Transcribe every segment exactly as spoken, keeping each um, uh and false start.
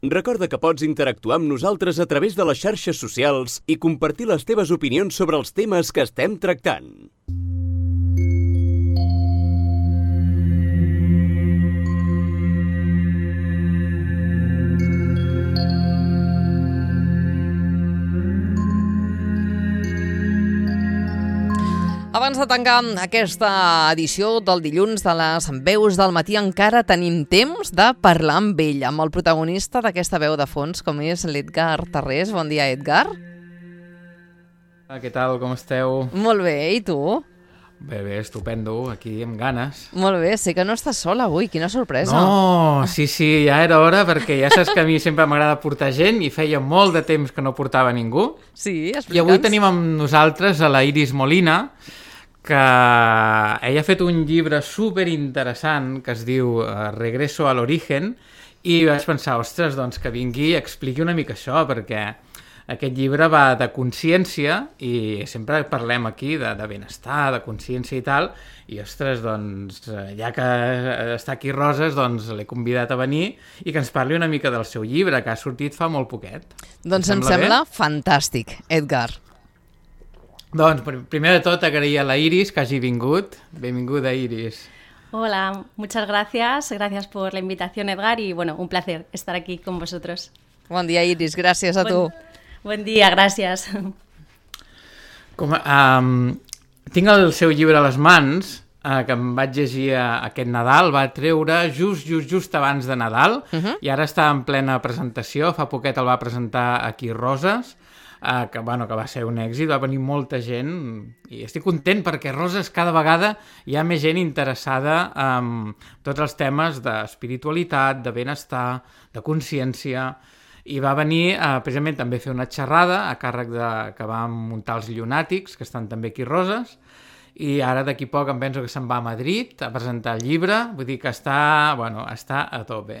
Recorda que pots interactuar amb nosaltres a través de les xarxes socials i compartir les teves opinions sobre els temes que estem tractant. Abans de tancar aquesta edició del dilluns de les veus del matí, encara tenim temps de parlar amb ell, amb el protagonista d'aquesta veu de fons, com és l'Edgar Tarrés. Bon dia, Edgar. Ah, què tal, com esteu? Molt bé, i tu? Bé, bé, estupendo, aquí amb ganes. Molt bé, sé que no estàs sol avui, quina sorpresa. No, sí, sí, ja era hora, perquè ja saps que a mi sempre m'agrada portar gent i feia molt de temps que no portava ningú. Sí, explica'ns. I avui tenim amb nosaltres a la Iris Molina, que ella ha fet un llibre superinteressant que es diu Regreso al origen, i vaig pensar, ostres, doncs que vingui i expliqui una mica això, perquè aquest llibre va de consciència i sempre parlem aquí de, de benestar, de consciència i tal, i ostres, doncs, ja que està aquí Roses, doncs l'he convidat a venir i que ens parli una mica del seu llibre, que ha sortit fa molt poquet. Doncs em sembla fantàstic, Edgar. Doncs, primer de tot, agrair a la Iris que hagi vingut. Benvinguda, Iris. Hola, muchas gracias. Gracias por la invitación, Edgar, y bueno, un placer estar aquí con vosotros. Bon dia, Iris. Gràcies a tu. Buen, buen dia, gràcies. Com, um, tinc el seu llibre a les mans, uh, que em vaig llegir aquest Nadal, va treure just, just, just abans de Nadal, uh-huh. i ara està en plena presentació. Fa poquet el va presentar aquí Roses, Uh, que, bueno, que va ser un èxit, va venir molta gent i estic content perquè Roses cada vegada hi ha més gent interessada en tots els temes d'espiritualitat, de benestar, de consciència, i va venir uh, precisament també a fer una xerrada a càrrec de, que va muntar els llunàtics, que estan també aquí Roses, i ara d'aquí poc em penso que se'n va a Madrid a presentar el llibre, vull dir que està, bueno, està a tope.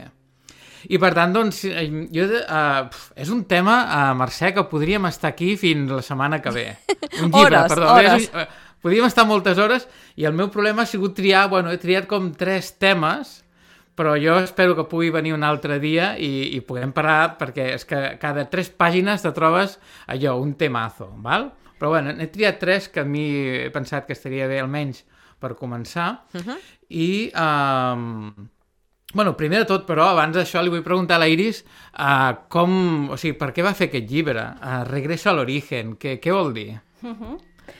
I per tant, doncs, jo, uh, és un tema, uh, Mercè, que podríem estar aquí fins la setmana que ve. Un llibre, hores, perdó. hores. És, uh, podríem estar moltes hores i el meu problema ha sigut triar, bueno, he triat com tres temes, però jo espero que pugui venir un altre dia i, i puguem parlar, perquè és que cada tres pàgines te trobes allò, un temazo, val? Però bueno, he triat tres que a mi he pensat que estaria bé almenys per començar, uh-huh. i... Um, Bueno, primer de tot, però, abans d'això li vull preguntar a la Iris uh, com, o sigui, per què va fer aquest llibre? Uh, Regreso al origen, què, què vol dir? Uh-huh.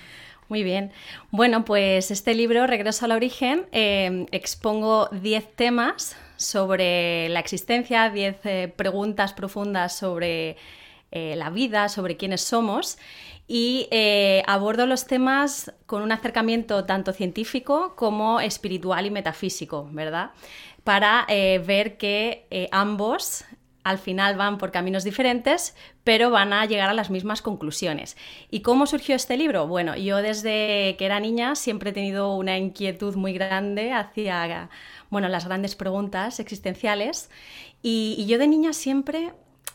Muy bien. Bueno, pues este libro, Regreso al origen, eh, expongo diez temas sobre la existencia, diez eh, preguntas profundas sobre eh, la vida, sobre quiénes somos, y eh, abordo los temas con un acercamiento tanto científico como espiritual y metafísico, ¿verdad? Para eh, ver que eh, ambos al final van por caminos diferentes, pero van a llegar a las mismas conclusiones. ¿Y cómo surgió este libro? Bueno, yo desde que era niña siempre he tenido una inquietud muy grande hacia, bueno, las grandes preguntas existenciales, y, y yo de niña siempre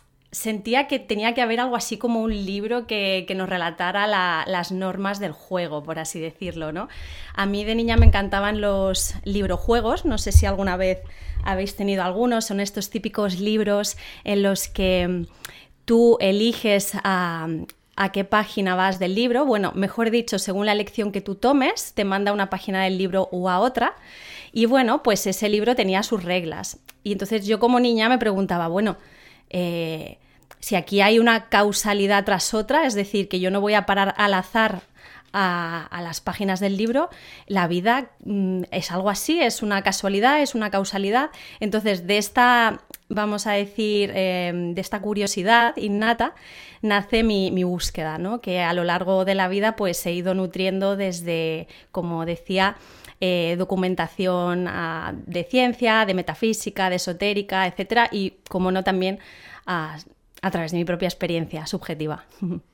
sentía que tenía que haber algo así como un libro que, que nos relatara la, las normas del juego, por así decirlo, ¿no? A mí de niña me encantaban los librojuegos, no sé si alguna vez habéis tenido algunos, son estos típicos libros en los que tú eliges a, a qué página vas del libro, bueno, mejor dicho, según la lección que tú tomes, te manda a una página del libro o a otra, y bueno, pues ese libro tenía sus reglas, y entonces yo como niña me preguntaba, bueno, eh, si aquí hay una causalidad tras otra, es decir, que yo no voy a parar al azar a, a las páginas del libro, la vida mm, es algo así, es una casualidad, es una causalidad. Entonces, de esta, vamos a decir, eh, de esta curiosidad innata, nace mi, mi búsqueda, ¿no? Que a lo largo de la vida pues he ido nutriendo desde, como decía, Eh, documentación uh, de ciencia, de metafísica, de esotérica, etcétera, y, como no, también uh, a través de mi propia experiencia subjetiva.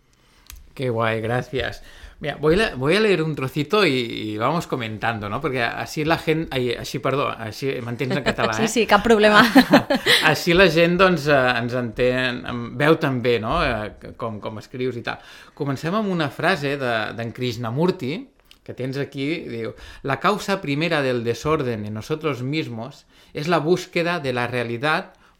Qué guay, gracias. Mira, voy a, voy a leer un trocito y, y vamos comentando, ¿no? Porque así la gent... Ai, així, perdó, així mantens en català, eh? Sí, sí, cap problema. Així la gent, doncs, eh, ens entén, veu també, no?, eh, com, com escrius i tal. Comencem amb una frase d'en de, Krishnamurti, que tens aquí, diu: la causa primera del desorden en nosotros mismos es la búsqueda de la realidad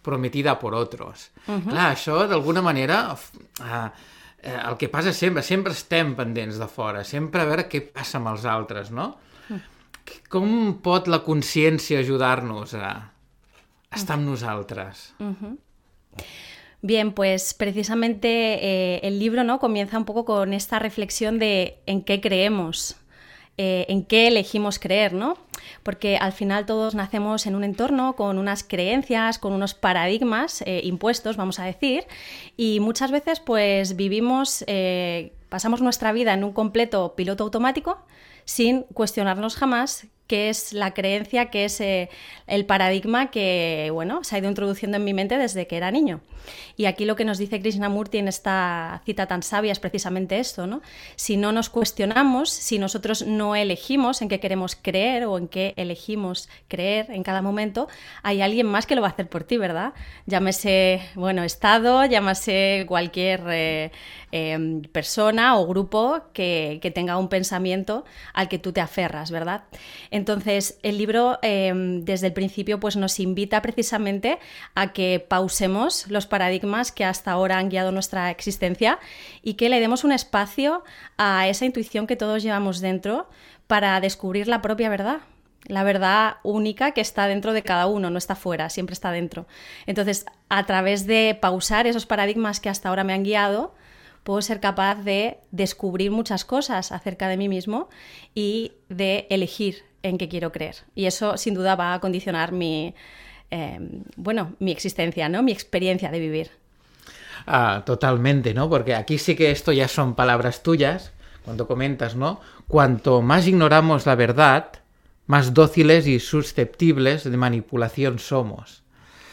prometida por otros. Uh-huh. Clar, això, d'alguna manera, uh, eh, el que passa sempre, sempre estem pendents de fora, sempre a veure què passa amb els altres, no? Uh-huh. Com pot la consciència ajudar-nos a estar amb nosaltres? Uh-huh. Bien, pues precisamente eh, el libro, ¿no?, comienza un poco con esta reflexión de en qué creemos, eh, en qué elegimos creer, ¿no? Porque al final todos nacemos en un entorno con unas creencias, con unos paradigmas eh, impuestos, vamos a decir, y muchas veces pues vivimos, eh, pasamos nuestra vida en un completo piloto automático sin cuestionarnos jamás qué es la creencia, qué es eh, el paradigma que, bueno, se ha ido introduciendo en mi mente desde que era niño. Y aquí lo que nos dice Krishnamurti en esta cita tan sabia es precisamente esto, ¿no? Si no nos cuestionamos, si nosotros no elegimos en qué queremos creer o en qué elegimos creer en cada momento, hay alguien más que lo va a hacer por ti, ¿verdad? Llámese, bueno, Estado, llámese cualquier eh, eh, persona o grupo que, que tenga un pensamiento al que tú te aferras, ¿verdad? Entonces, el libro eh, desde el principio pues, nos invita precisamente a que pausemos los paradigmas que hasta ahora han guiado nuestra existencia y que le demos un espacio a esa intuición que todos llevamos dentro para descubrir la propia verdad. La verdad única que está dentro de cada uno, no está fuera, siempre está dentro. Entonces, a través de pausar esos paradigmas que hasta ahora me han guiado, puedo ser capaz de descubrir muchas cosas acerca de mí mismo y de elegir en qué quiero creer. Y eso, sin duda, va a condicionar mi, eh, bueno, mi existencia, ¿no? Mi experiencia de vivir. Ah, totalmente, ¿no? Porque aquí sí que esto ya son palabras tuyas, cuando comentas, ¿no? Cuanto más ignoramos la verdad, más dóciles y susceptibles de manipulación somos.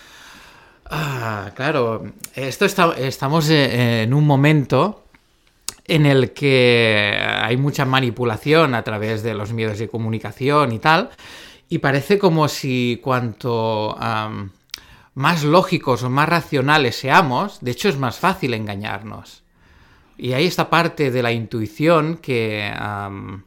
Ah, claro, esto está, estamos en un momento en el que hay mucha manipulación a través de los medios de comunicación y tal, y parece como si cuanto um, más lógicos o más racionales seamos, de hecho es más fácil engañarnos. Y hay esta parte de la intuición que, um,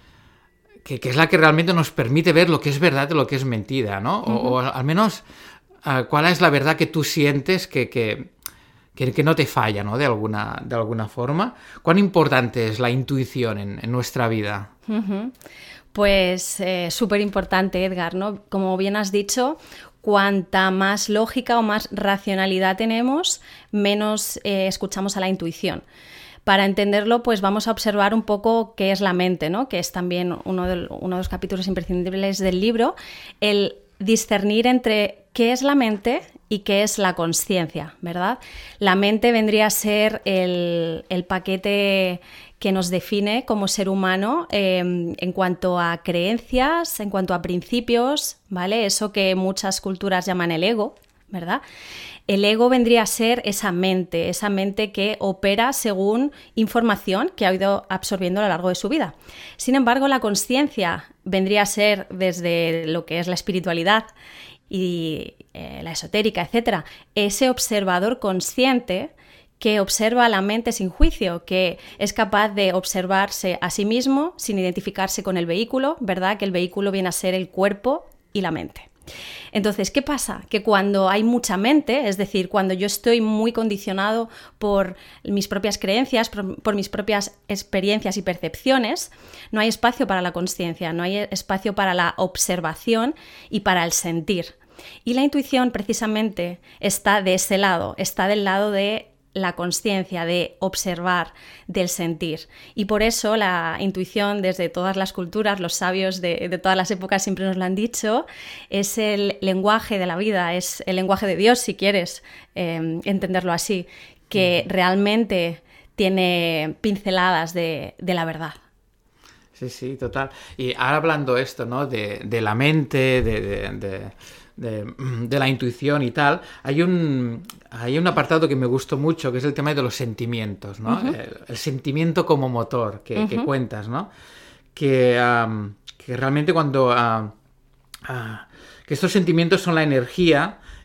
que, que es la que realmente nos permite ver lo que es verdad y lo que es mentira, ¿no? Uh-huh. O, o al menos uh, cuál es la verdad que tú sientes que... que Que, que no te falla, ¿no? De alguna, de alguna forma. ¿Cuán importante es la intuición en, en nuestra vida? Uh-huh. Pues eh, súper importante, Edgar, ¿no? Como bien has dicho, cuanta más lógica o más racionalidad tenemos, menos eh, escuchamos a la intuición. Para entenderlo, pues vamos a observar un poco qué es la mente, ¿no? Que es también uno de, uno de los capítulos imprescindibles del libro, el discernir entre qué es la mente y qué es la consciencia, ¿verdad? La mente vendría a ser el, el paquete que nos define como ser humano eh, en cuanto a creencias, en cuanto a principios, ¿vale? Eso que muchas culturas llaman el ego, ¿verdad? El ego vendría a ser esa mente, esa mente que opera según información que ha ido absorbiendo a lo largo de su vida. Sin embargo, la consciencia vendría a ser desde lo que es la espiritualidad y eh, la esotérica, etcétera, ese observador consciente que observa la mente sin juicio, que es capaz de observarse a sí mismo sin identificarse con el vehículo, ¿verdad? Que el vehículo viene a ser el cuerpo y la mente. Entonces, ¿qué pasa? Que cuando hay mucha mente, es decir, cuando yo estoy muy condicionado por mis propias creencias, por, por mis propias experiencias y percepciones, no hay espacio para la consciencia, no hay espacio para la observación y para el sentir. Y la intuición precisamente está de ese lado, está del lado de la consciencia, de observar, del sentir. Y por eso la intuición, desde todas las culturas, los sabios de, de todas las épocas siempre nos lo han dicho, es el lenguaje de la vida, es el lenguaje de Dios, si quieres eh, entenderlo así, que realmente tiene pinceladas de, de la verdad. Sí, sí, total. Y ahora hablando esto, ¿no? De, de la mente, de... de, de... De, de la intuición y tal, hay un, hay un apartado que me gustó mucho, que es el tema de los sentimientos, ¿no? Uh-huh. el, el sentimiento como motor que, uh-huh. que cuentas, ¿no? Que, um, que realmente cuando... Uh, uh, que estos sentimientos son la energía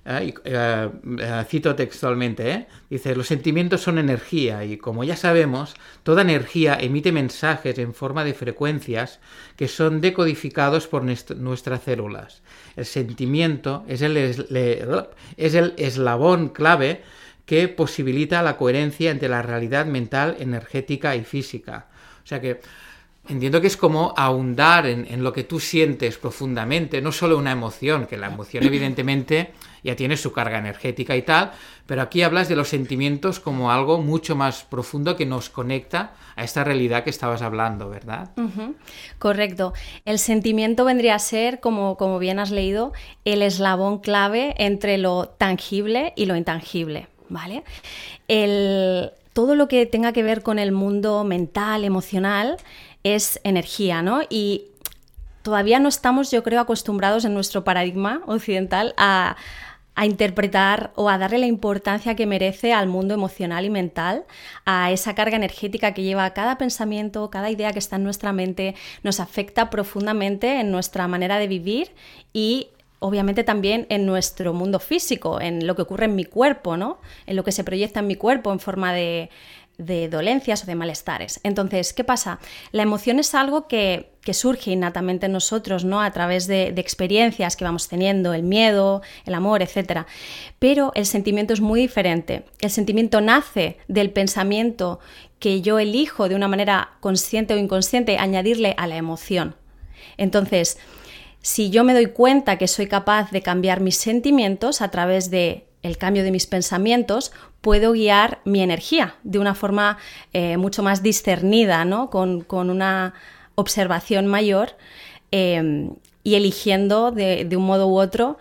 eh, y, eh, eh, cito textualmente, ¿eh? Dice, los sentimientos son energía y como ya sabemos, toda energía emite mensajes en forma de frecuencias que son decodificados por nuestras células. El sentimiento es el, es el eslabón clave que posibilita la coherencia entre la realidad mental, energética y física. O sea que entiendo que es como ahondar en, en lo que tú sientes profundamente, no solo una emoción, que la emoción evidentemente ya tiene su carga energética y tal, pero aquí hablas de los sentimientos como algo mucho más profundo que nos conecta a esta realidad que estabas hablando, ¿verdad? Uh-huh. Correcto. El sentimiento vendría a ser, como, como bien has leído, el eslabón clave entre lo tangible y lo intangible, ¿vale? El, todo lo que tenga que ver con el mundo mental, emocional, es energía, ¿no? Y todavía no estamos, yo creo, acostumbrados en nuestro paradigma occidental a, a interpretar o a darle la importancia que merece al mundo emocional y mental, a esa carga energética que lleva cada pensamiento, cada idea que está en nuestra mente, nos afecta profundamente en nuestra manera de vivir y obviamente también en nuestro mundo físico, en lo que ocurre en mi cuerpo, ¿no? En lo que se proyecta en mi cuerpo en forma de, de dolencias o de malestares. Entonces, ¿qué pasa? La emoción es algo que, que surge innatamente en nosotros, ¿no? A través de, de experiencias que vamos teniendo, el miedo, el amor, etcétera. Pero el sentimiento es muy diferente. El sentimiento nace del pensamiento que yo elijo de una manera consciente o inconsciente añadirle a la emoción. Entonces, si yo me doy cuenta que soy capaz de cambiar mis sentimientos a través de el cambio de mis pensamientos, puedo guiar mi energía de una forma eh, mucho más discernida, ¿no? Con, con una observación mayor eh, y eligiendo de, de un modo u otro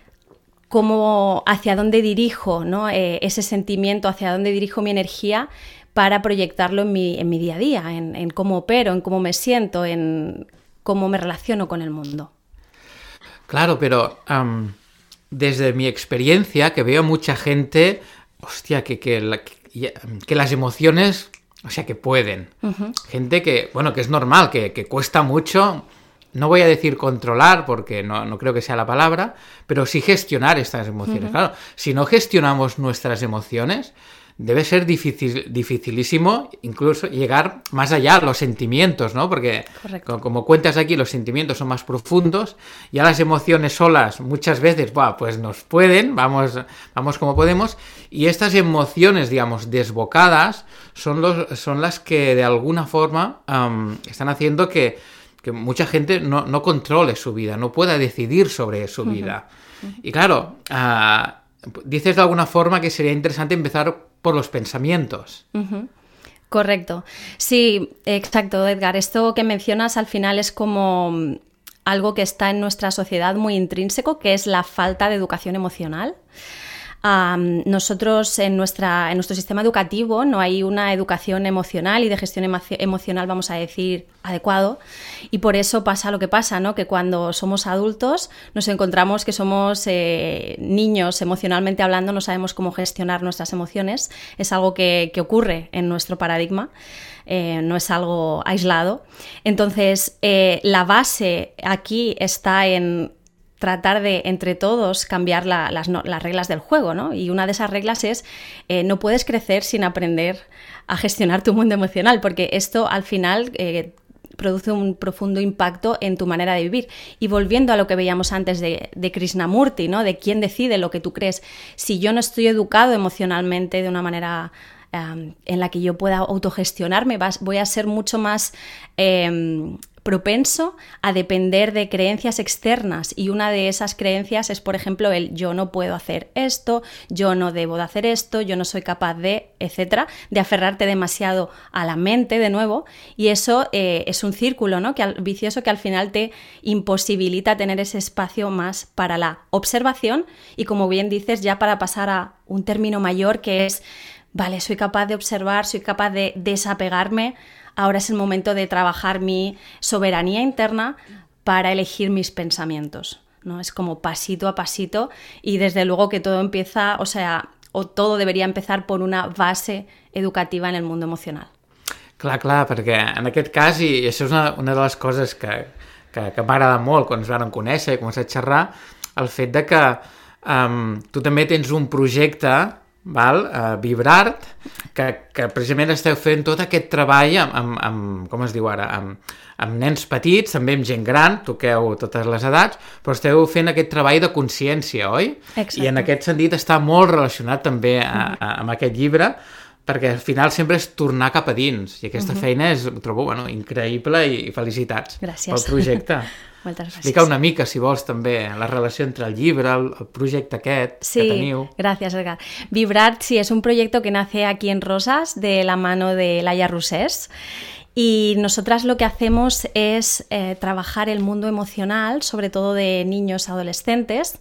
cómo, hacia dónde dirijo, ¿no? eh, ese sentimiento, hacia dónde dirijo mi energía para proyectarlo en mi, en mi día a día, en, en cómo opero, en cómo me siento, en cómo me relaciono con el mundo. Claro, pero um, desde mi experiencia, que veo mucha gente, hostia, que, que, la, que, que las emociones, o sea, que pueden. Uh-huh. Gente que, bueno, que es normal, que, que cuesta mucho, no voy a decir controlar, porque no, no creo que sea la palabra, pero sí gestionar estas emociones. Uh-huh. Claro, si no gestionamos nuestras emociones, debe ser difícil, dificilísimo incluso llegar más allá a los sentimientos, ¿no? Porque como, como cuentas aquí, los sentimientos son más profundos, ya las emociones solas muchas veces, buah, pues nos pueden, vamos, vamos como podemos, y estas emociones, digamos, desbocadas son, los, son las que de alguna forma um, están haciendo que, que mucha gente no, no controle su vida, no pueda decidir sobre su vida. Uh-huh. Y claro, uh, dices de alguna forma que sería interesante empezar por los pensamientos. Uh-huh. Correcto. Sí, exacto, Edgar. Esto que mencionas al final es como algo que está en nuestra sociedad muy intrínseco, que es la falta de educación emocional. Um, nosotros en, nuestra, en nuestro sistema educativo no hay una educación emocional y de gestión emo- emocional, vamos a decir, adecuado, y por eso pasa lo que pasa, ¿no? Que cuando somos adultos nos encontramos que somos eh, niños emocionalmente hablando, no sabemos cómo gestionar nuestras emociones, es algo que, que ocurre en nuestro paradigma, eh, no es algo aislado. Entonces, eh, la base aquí está en tratar de, entre todos, cambiar la, las, no, las reglas del juego, ¿no? Y una de esas reglas es, eh, no puedes crecer sin aprender a gestionar tu mundo emocional, porque esto, al final, eh, produce un profundo impacto en tu manera de vivir. Y volviendo a lo que veíamos antes de, de Krishnamurti, ¿no? De quién decide lo que tú crees. Si yo no estoy educado emocionalmente de una manera um, en la que yo pueda autogestionarme, vas, voy a ser mucho más Eh, propenso a depender de creencias externas, y una de esas creencias es, por ejemplo, el yo no puedo hacer esto, yo no debo de hacer esto, yo no soy capaz de, etcétera, de aferrarte demasiado a la mente de nuevo, y eso eh, es un círculo, ¿no? que al, vicioso que al final te imposibilita tener ese espacio más para la observación y, como bien dices, ya para pasar a un término mayor que es, vale, soy capaz de observar, soy capaz de desapegarme. Ahora es el momento de trabajar mi soberanía interna para elegir mis pensamientos, ¿no? Es como pasito a pasito, y desde luego que todo empieza, o sea, o todo debería empezar por una base educativa en el mundo emocional. Clar, clar, perquè en aquest cas, i això és una, una de les coses que, que, que m'agrada molt quan ens vam conèixer i començar a xerrar, el fet de que um, tu també tens un projecte, val? Uh, Vibrart, que, que precisament esteu fent tot aquest treball amb, amb, amb com es diu ara, amb, amb nens petits, també amb gent gran, toqueu totes les edats, però esteu fent aquest treball de consciència, oi? Exacte. I en aquest sentit està molt relacionat també a, a, amb aquest llibre, perquè al final sempre és tornar cap a dins, i aquesta uh-huh. feina és, ho trobo, bueno, increïble, i, i felicitats Gràcies. Pel projecte. Moltes gràcies. Explica una mica, si vols, també, la relació entre el llibre, el, el projecte aquest sí, que teniu. Sí, gracias, Edgar. Vibrart, sí, es un proyecto que nace aquí en Rosas, de la mano de Laia Rossès, y nosotras lo que hacemos es eh, trabajar el mundo emocional, sobre todo de niños y adolescentes,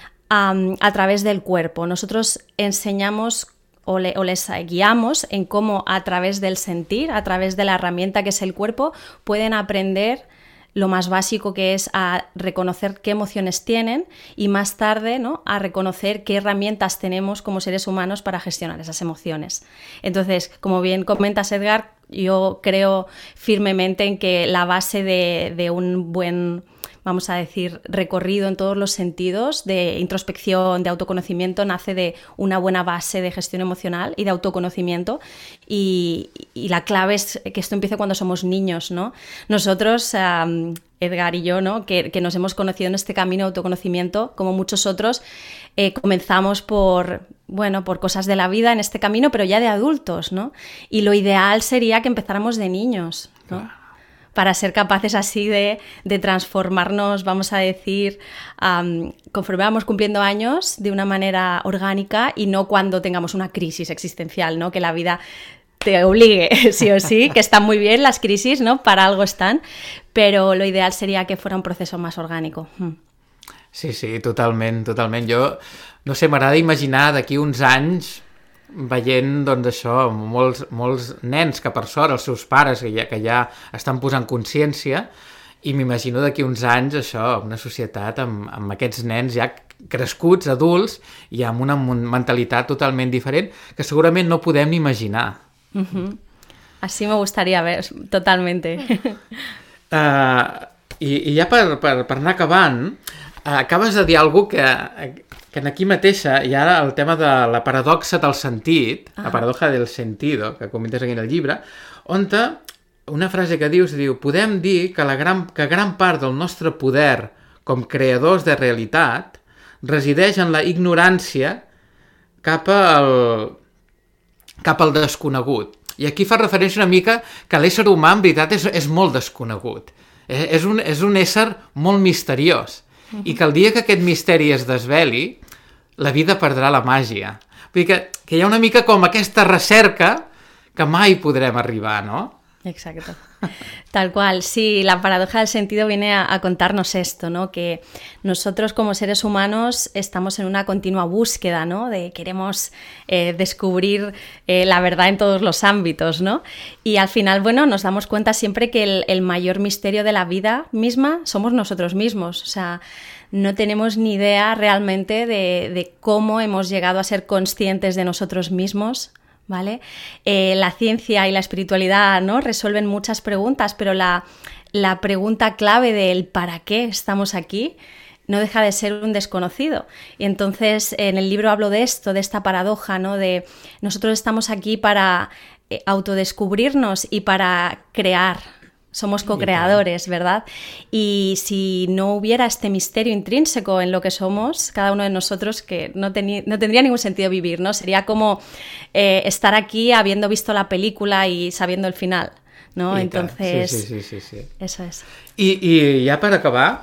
um, a través del cuerpo. Nosotros enseñamos o, le, o les guiamos en cómo a través del sentir, a través de la herramienta que es el cuerpo, pueden aprender lo más básico, que es a reconocer qué emociones tienen, y más tarde, ¿no?, a reconocer qué herramientas tenemos como seres humanos para gestionar esas emociones. Entonces, como bien comentas, Edgar, yo creo firmemente en que la base de, de un buen, vamos a decir, recorrido en todos los sentidos, de introspección, de autoconocimiento, nace de una buena base de gestión emocional y de autoconocimiento, y, y la clave es que esto empiece cuando somos niños, ¿no? Nosotros, um, Edgar y yo, ¿no?, que, que nos hemos conocido en este camino de autoconocimiento, como muchos otros, eh, comenzamos por, bueno, por cosas de la vida en este camino, pero ya de adultos, ¿no? Y lo ideal sería que empezáramos de niños, ¿no? Claro. Para ser capaces así de, de transformarnos, vamos a decir, um, conforme vamos cumpliendo años, de una manera orgánica, y no cuando tengamos una crisis existencial, ¿no?, que la vida te obligue, sí o sí, que están muy bien las crisis, ¿no?, para algo están, pero lo ideal sería que fuera un proceso más orgánico. Mm. Sí, sí, totalment, totalment. Jo, no sé, m'agrada imaginar d'aquí uns anys veient, doncs això, molts, molts nens que per sort els seus pares que ja, que ja estan posant consciència, i m'imagino d'aquí uns anys això, una societat amb, amb aquests nens ja crescuts, adults, i amb una mentalitat totalment diferent que segurament no podem ni imaginar. Uh-huh. Así me gustaría ver, totalmente. Uh, i, I ja per, per, per anar acabant, uh, acabes de dir alguna cosa que, que aquí mateixa hi ha el tema de la paradoxa del sentit, ah. la paradoxa del sentido, que comentes aquí en el llibre, on una frase que dius, diu, podem dir que, la gran, que gran part del nostre poder com creadors de realitat resideix en la ignorància cap al, cap al desconegut. I aquí fa referència una mica que l'ésser humà, en veritat, és, és molt desconegut. És un, és un ésser molt misteriós. Uh-huh. I que el dia que aquest misteri es desveli, la vida perdrà la màgia. Vull dir que, que hi ha una mica com aquesta recerca que mai podrem arribar, ¿no? Exacto. Tal cual. Sí, la paradoja del sentido viene a, a contarnos esto, ¿no? Que nosotros como seres humanos estamos en una continua búsqueda, ¿no? De queremos eh, descubrir eh, la verdad en todos los ámbitos, ¿no? Y al final, bueno, nos damos cuenta siempre que el, el mayor misterio de la vida misma somos nosotros mismos. O sea, no tenemos ni idea realmente de, de cómo hemos llegado a ser conscientes de nosotros mismos, ¿vale? Eh, la ciencia y la espiritualidad, ¿no?, resuelven muchas preguntas, pero la, la pregunta clave del ¿para qué estamos aquí? No deja de ser un desconocido. Y entonces en el libro hablo de esto, de esta paradoja, ¿no?, de nosotros estamos aquí para eh, autodescubrirnos y para crear. Somos co-creadores, ¿verdad? Y si no hubiera este misterio intrínseco en lo que somos, cada uno de nosotros, que no, teni- no tendría ningún sentido vivir, ¿no? Sería como eh, estar aquí habiendo visto la película y sabiendo el final, ¿no? I Entonces, sí, sí, sí, sí, sí. Eso es. I, i ja per acabar,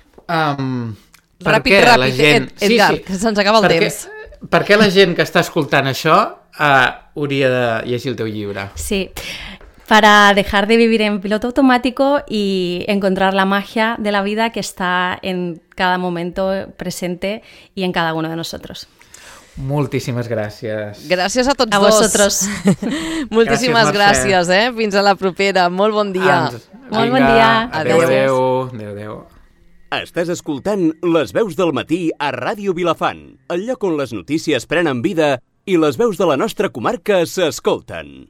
um, per Ràpid, què ràpid, la gent... Ed, Edgar, sí, sí. que se'ns acaba el per temps. Què, per què la gent que està escoltant això uh, hauria de llegir el teu llibre? Sí. Para dejar de vivir en piloto automático y encontrar la magia de la vida que está en cada momento presente y en cada uno de nosotros. Moltíssimes gràcies. Gràcies a tots a dos. Vosotros. Moltíssimes gràcies, gràcies, eh? Fins a la propera. Molt bon dia. Ens, Molt bon dia. Adéu, Gràcies. adéu. Adéu, adéu. Estàs escoltant Les veus del matí a Ràdio Vilafant, el lloc on les notícies prenen vida i les veus de la nostra comarca s'escolten.